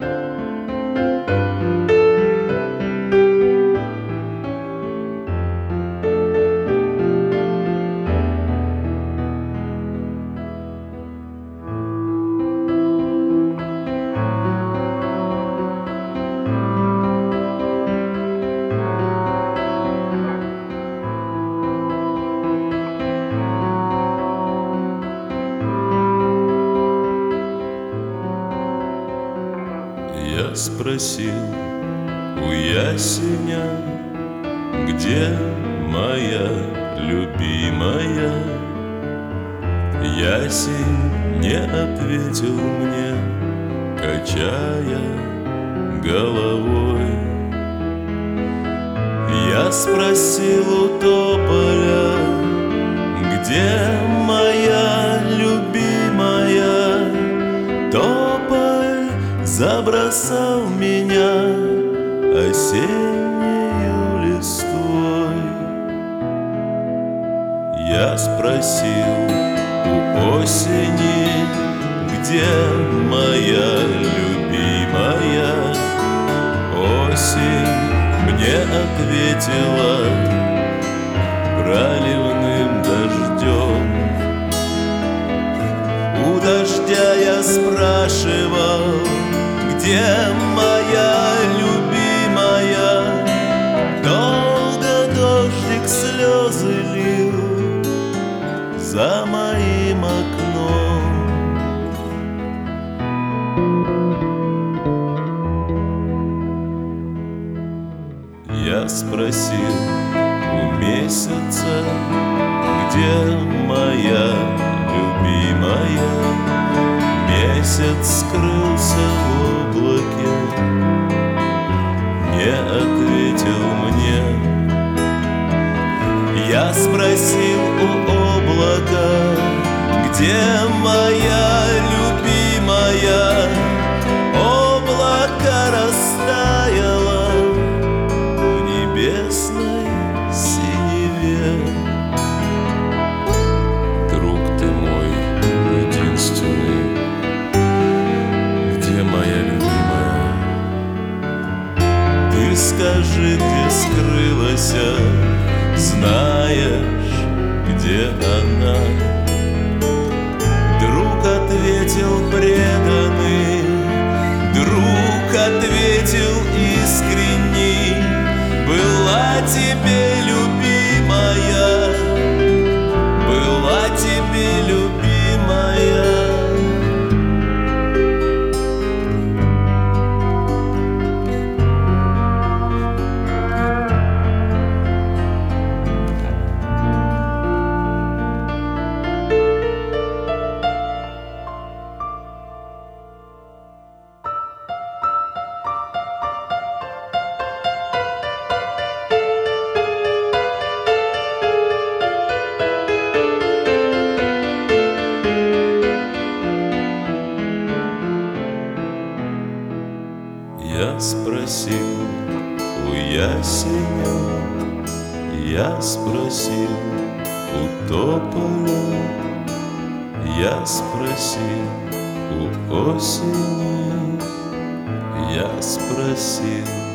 Я спросил у ясеня, где моя любимая. Ясень не ответил мне, качая головой. Я спросил у тополя, где моя любимая. Тополь забросал меня осеннею листвой. Я спросил у осени, где моя любимая. Осень мне ответила проливным дождем. У дождя я спрашивал, где моя любимая. Долго дождик слезы лил за моим окном. Я спросил у месяца, где моя любимая. Месяц скрылся в облаке, не ответил мне. Я спросил у облака, где моя любимая. Облако растаяло в небесной синеве. Друг ты мой единственный, где моя любимая? Ты скажи, где скрылась, знаешь, где она? Друг ответил преданный, друг ответил искренний. Была тебе любимая, была тебе любимая. Я спросил у ясеня, я спросил у тополя, я спросил у осени, я спросил